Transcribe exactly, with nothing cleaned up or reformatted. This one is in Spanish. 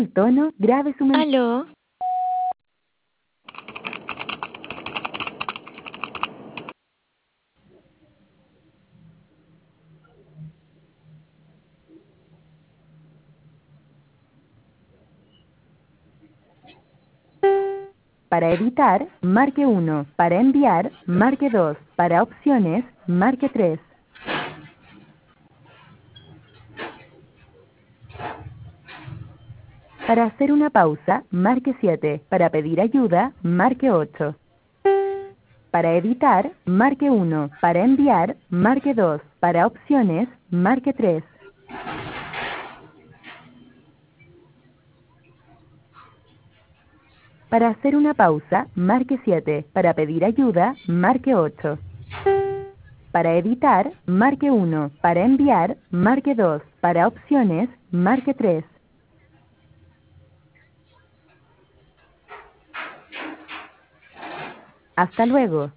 El tono, grabe su mensaje. ¿Aló? Para editar, marque uno. Para enviar, marque dos. Para opciones, marque tres. Para hacer una pausa, marque siete. Para pedir ayuda, marque ocho. Para editar, marque uno. Para enviar, marque dos. Para opciones, marque tres. Para hacer una pausa, marque siete. Para pedir ayuda, marque ocho. Para editar, marque uno. Para enviar, marque dos. Para opciones, marque tres. Hasta luego.